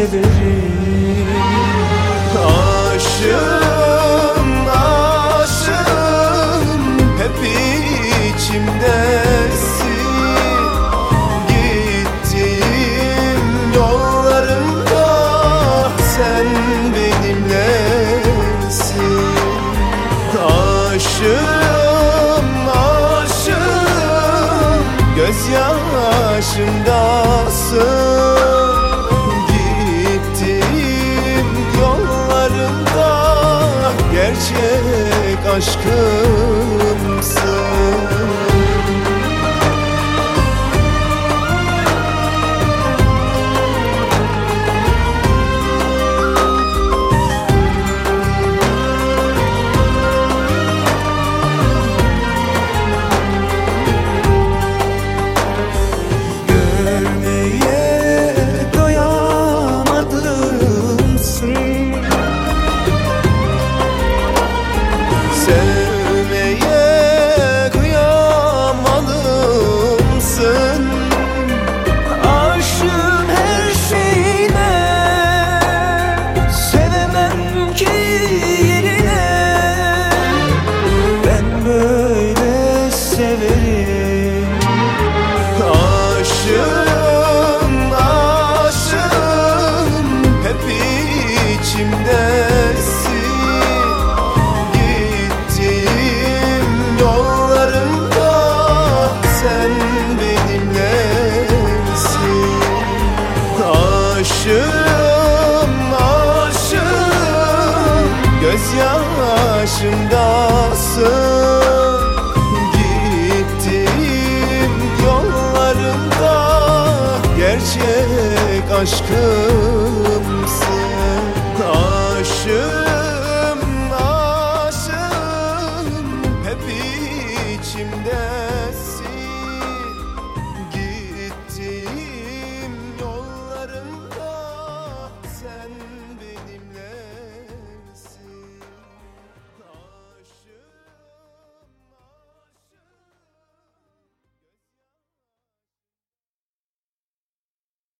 severim. Aşığım, aşığım, hep içimdesin. Gittiğim yollarımda sen benimlesin. Aşığım, aşığım, gözyaşımdasın. Gittiğim yollarında gerçek aşkımsın. Sevmeye kıyamalımsın. Aşığım her şeyine, sevemem ki yerine. Ben böyle severim. Aşığım, aşığım, hep içimdesin. Gittiğim yollarımda sen benimlesin. Aşığım, aşığım, gözyaşımdasın. Gittiğim yollarında gerçek aşkımsın. Aşığım.